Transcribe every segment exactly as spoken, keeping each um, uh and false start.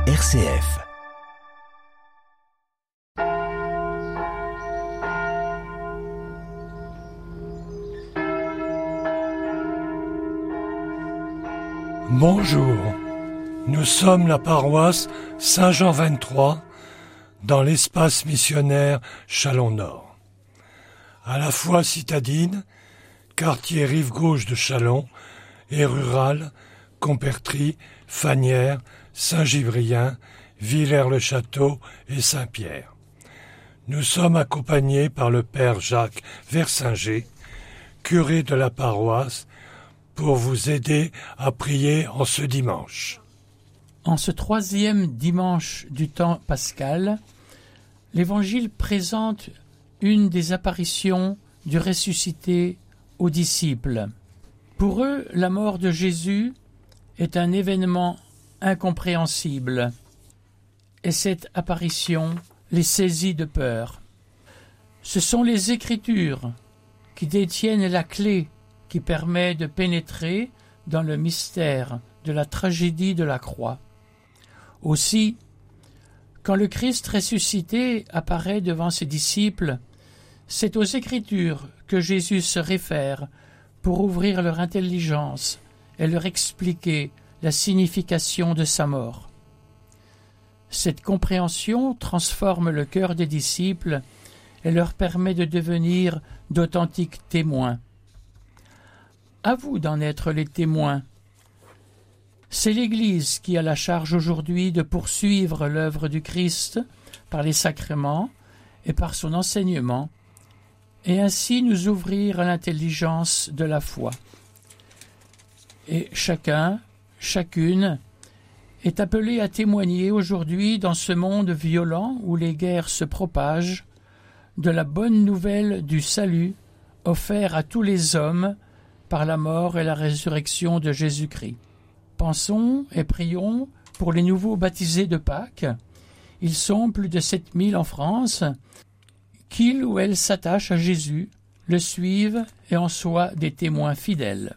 R C F. Bonjour, nous sommes la paroisse Saint-Jean vingt-trois dans l'espace missionnaire Châlons-Nord. À la fois citadine, quartier rive gauche de Châlons, et rural, Compertrie, Fagnières, Saint-Givrien, Villers-le-Château et Saint-Pierre. Nous sommes accompagnés par le père Jacques Versinger, curé de la paroisse, pour vous aider à prier en ce dimanche. En ce troisième dimanche du temps pascal, l'Évangile présente une des apparitions du ressuscité aux disciples. Pour eux, la mort de Jésus est un événement incompréhensible, et cette apparition les saisit de peur. Ce sont les Écritures qui détiennent la clé qui permet de pénétrer dans le mystère de la tragédie de la croix. Aussi, quand le Christ ressuscité apparaît devant ses disciples, c'est aux Écritures que Jésus se réfère pour ouvrir leur intelligence et leur expliquer la signification de sa mort. Cette compréhension transforme le cœur des disciples et leur permet de devenir d'authentiques témoins. À vous d'en être les témoins. C'est l'Église qui a la charge aujourd'hui de poursuivre l'œuvre du Christ par les sacrements et par son enseignement, et ainsi nous ouvrir à l'intelligence de la foi. Et chacun, chacune, est appelé à témoigner aujourd'hui dans ce monde violent où les guerres se propagent, de la bonne nouvelle du salut offert à tous les hommes par la mort et la résurrection de Jésus-Christ. Pensons et prions pour les nouveaux baptisés de Pâques. Ils sont plus de sept mille en France, qu'ils ou elles s'attachent à Jésus, le suivent et en soient des témoins fidèles.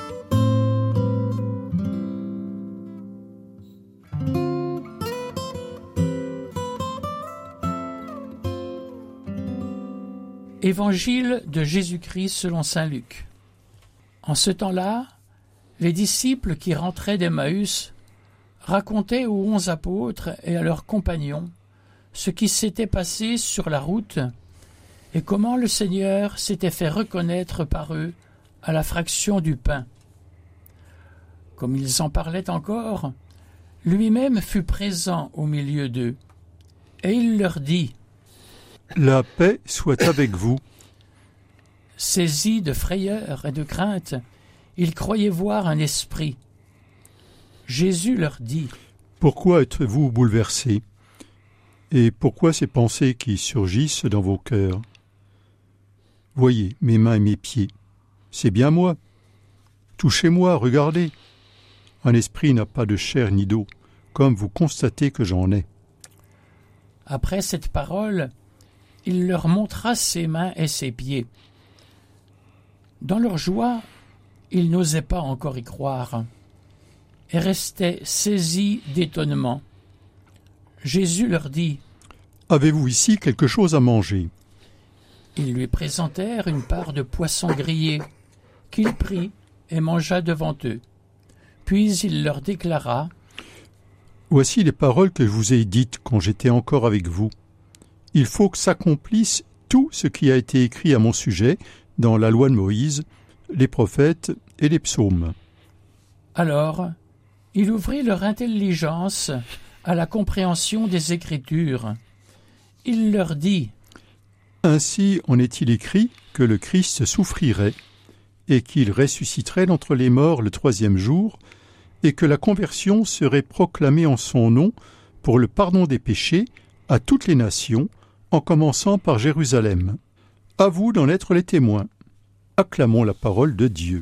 Évangile de Jésus-Christ selon saint Luc. En ce temps-là, les disciples qui rentraient d'Emmaüs racontaient aux onze apôtres et à leurs compagnons ce qui s'était passé sur la route et comment le Seigneur s'était fait reconnaître par eux à la fraction du pain. Comme ils en parlaient encore, lui-même fut présent au milieu d'eux, et il leur dit : « La paix soit avec vous. » Saisis de frayeur et de crainte, ils croyaient voir un esprit. Jésus leur dit : « Pourquoi êtes-vous bouleversés ? Et pourquoi ces pensées qui surgissent dans vos cœurs ? Voyez mes mains et mes pieds, c'est bien moi. Touchez-moi, regardez. Un esprit n'a pas de chair ni d'eau, comme vous constatez que j'en ai. » Après cette parole, il leur montra ses mains et ses pieds. Dans leur joie, ils n'osaient pas encore y croire et restaient saisis d'étonnement. Jésus leur dit : « Avez-vous ici quelque chose à manger ? » Ils lui présentèrent une part de poisson grillé, qu'il prit et mangea devant eux. Puis il leur déclara : « Voici les paroles que je vous ai dites quand j'étais encore avec vous. Il faut que s'accomplisse tout ce qui a été écrit à mon sujet dans la loi de Moïse, les prophètes et les psaumes. » Alors, il ouvrit leur intelligence à la compréhension des Écritures. Il leur dit : « Ainsi en est-il écrit que le Christ souffrirait et qu'il ressusciterait d'entre les morts le troisième jour, et que la conversion serait proclamée en son nom pour le pardon des péchés à toutes les nations, en commençant par Jérusalem. À vous d'en être les témoins. Acclamons la parole de Dieu.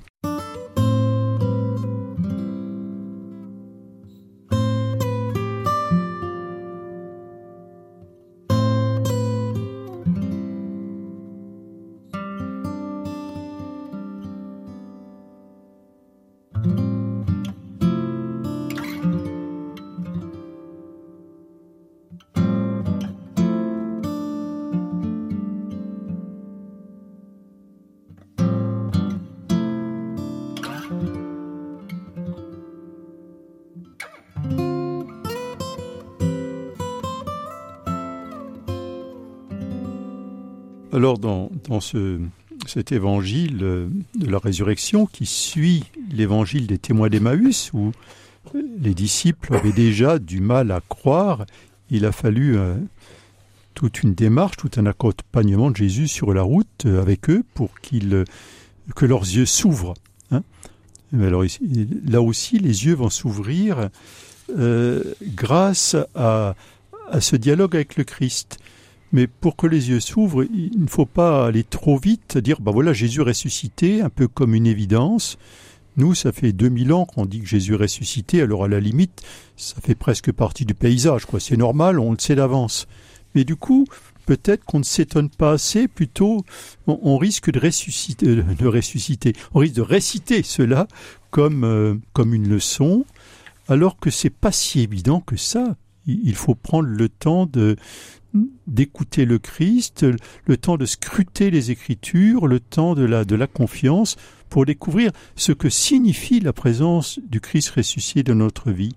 Alors, dans, dans ce, cet évangile de la résurrection qui suit l'évangile des témoins d'Emmaüs, où les disciples avaient déjà du mal à croire, il a fallu euh, toute une démarche, tout un accompagnement de Jésus sur la route euh, avec eux pour qu'ils, que leurs yeux s'ouvrent. Hein. Alors, là aussi, les yeux vont s'ouvrir euh, grâce à, à ce dialogue avec le Christ. Mais pour que les yeux s'ouvrent, il ne faut pas aller trop vite, dire ben voilà, Jésus ressuscité, un peu comme une évidence. Nous, ça fait deux mille ans qu'on dit que Jésus est ressuscité, alors à la limite, ça fait presque partie du paysage, quoi. C'est normal, on le sait d'avance. Mais du coup, peut-être qu'on ne s'étonne pas assez, plutôt on, on risque de ressusciter, de ressusciter, on risque de réciter cela comme, euh, comme une leçon, alors que c'est pas si évident que ça. Il faut prendre le temps de d'écouter le Christ, le temps de scruter les Écritures, le temps de la, de la confiance pour découvrir ce que signifie la présence du Christ ressuscité dans notre vie.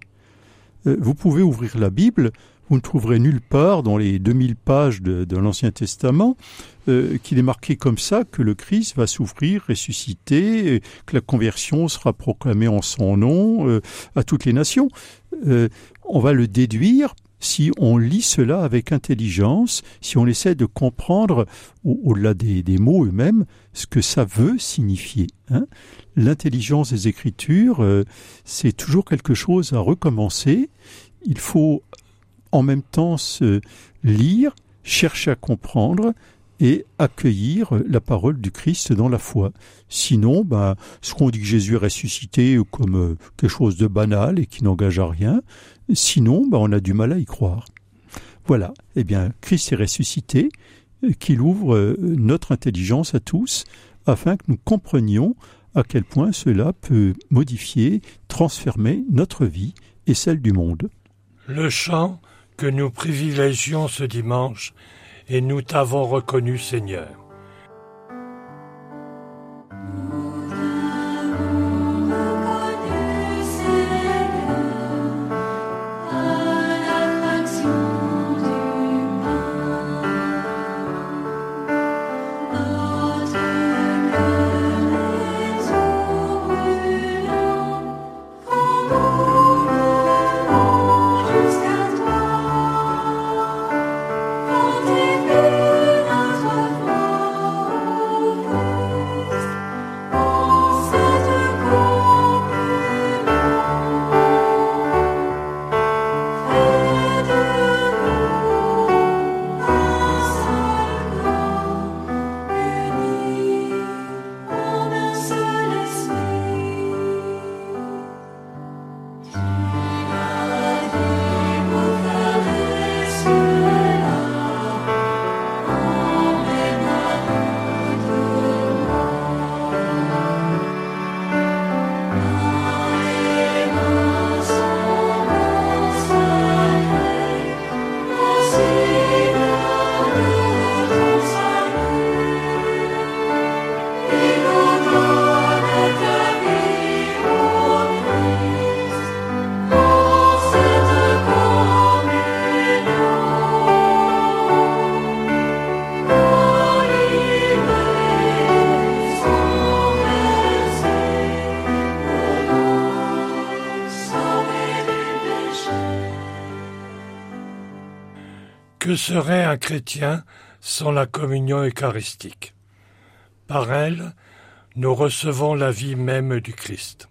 Vous pouvez ouvrir la Bible, vous ne trouverez nulle part dans les deux mille pages de, de l'Ancien Testament euh, qu'il est marqué comme ça que le Christ va souffrir, ressusciter, que la conversion sera proclamée en son nom euh, à toutes les nations. Euh, on va le déduire si on lit cela avec intelligence, si on essaie de comprendre, au- au-delà des, des mots eux-mêmes, ce que ça veut signifier. Hein. L'intelligence des Écritures, euh, c'est toujours quelque chose à recommencer. Il faut en même temps se lire, chercher à comprendre et accueillir la parole du Christ dans la foi. Sinon, ben, ce qu'on dit que Jésus est ressuscité comme euh, quelque chose de banal et qui n'engage à rien, sinon, ben, on a du mal à y croire. Voilà, eh bien, Christ est ressuscité, euh, qu'il ouvre euh, notre intelligence à tous, afin que nous comprenions à quel point cela peut modifier, transformer notre vie et celle du monde. Le chant que nous privilégions ce dimanche, et nous t'avons reconnu, Seigneur. Que serait un chrétien sans la communion eucharistique? Par elle, nous recevons la vie même du Christ.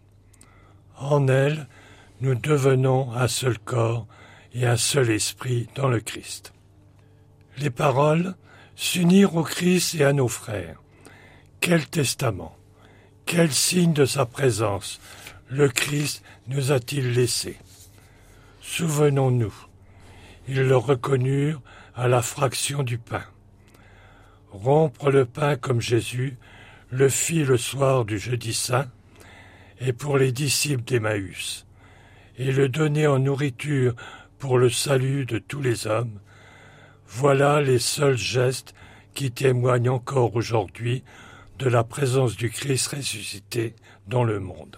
En elle, nous devenons un seul corps et un seul esprit dans le Christ. Les paroles « s'unir au Christ et à nos frères ». Quel testament, quel signe de sa présence le Christ nous a-t-il laissé? Souvenons-nous, ils le reconnurent à la fraction du pain. Rompre le pain comme Jésus le fit le soir du jeudi saint, et pour les disciples d'Emmaüs, et le donner en nourriture pour le salut de tous les hommes, voilà les seuls gestes qui témoignent encore aujourd'hui de la présence du Christ ressuscité dans le monde.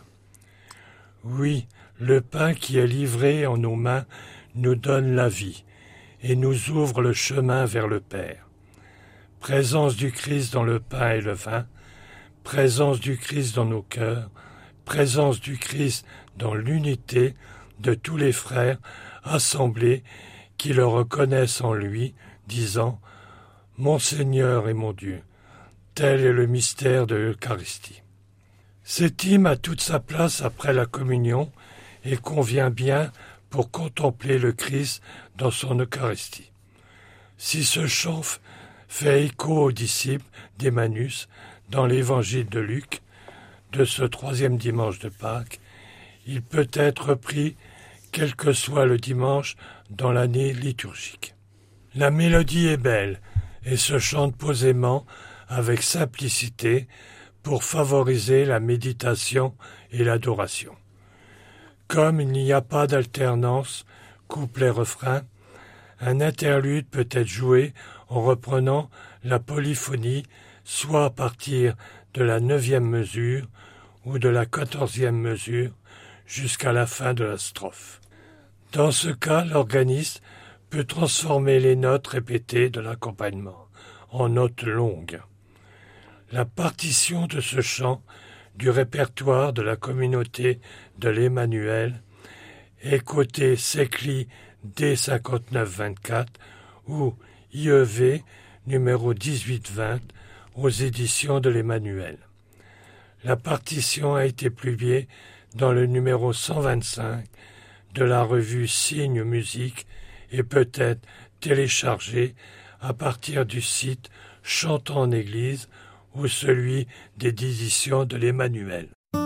Oui, le pain qui est livré en nos mains nous donne la vie et nous ouvre le chemin vers le Père. présence du Christ dans le pain et le vin, présence du Christ dans nos cœurs, présence du Christ dans l'unité de tous les frères assemblés qui le reconnaissent en lui, disant « Mon Seigneur et mon Dieu ». Tel est le mystère de l'Eucharistie. Cet hymne a toute sa place après la communion et convient bien pour contempler le Christ dans son Eucharistie. Si ce chant fait écho aux disciples d'Emmaüs dans l'évangile de Luc, de ce troisième dimanche de Pâques, il peut être repris quel que soit le dimanche dans l'année liturgique. La mélodie est belle et se chante posément avec simplicité pour favoriser la méditation et l'adoration. Comme il n'y a pas d'alternance couplet-refrain, un interlude peut être joué en reprenant la polyphonie soit à partir de la neuvième mesure ou de la quatorzième mesure jusqu'à la fin de la strophe. Dans ce cas, l'organiste peut transformer les notes répétées de l'accompagnement en notes longues. La partition de ce chant du répertoire de la communauté de l'Emmanuel est cotée Secli D cinquante-neuf vingt-quatre ou I E V numéro dix-huit vingt aux éditions de l'Emmanuel. La partition a été publiée dans le numéro cent vingt-cinq de la revue Signe Musique et peut être téléchargée à partir du site Chantons en Église ou celui des éditions de l'Emmanuel.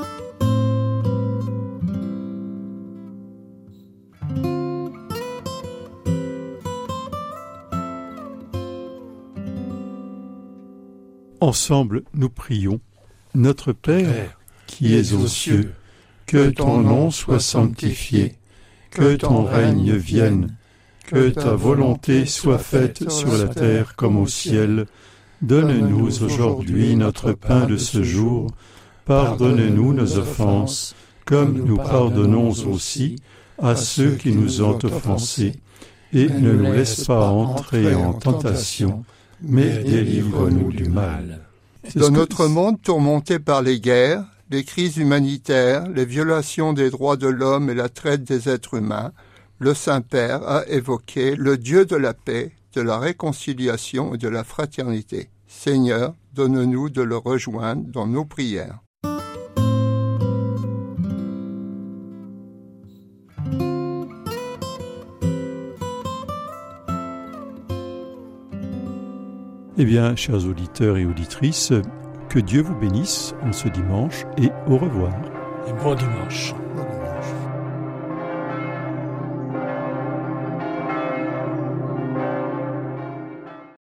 Ensemble, nous prions. Notre Père, Père qui es aux cieux, que ton nom soit sanctifié, que ton règne vienne, que ta volonté soit faite sur la terre comme au ciel. Donne-nous aujourd'hui notre pain de ce jour. Pardonne-nous nos offenses, comme nous pardonnons aussi à ceux qui nous ont offensés. Et ne nous laisse pas entrer en tentation, mais délivre-nous du mal. Dans notre monde tourmenté par les guerres, les crises humanitaires, les violations des droits de l'homme et la traite des êtres humains, le Saint-Père a évoqué le Dieu de la paix, de la réconciliation et de la fraternité. Seigneur, donne-nous de le rejoindre dans nos prières. Eh bien, chers auditeurs et auditrices, que Dieu vous bénisse en ce dimanche et au revoir. Et bon dimanche. Au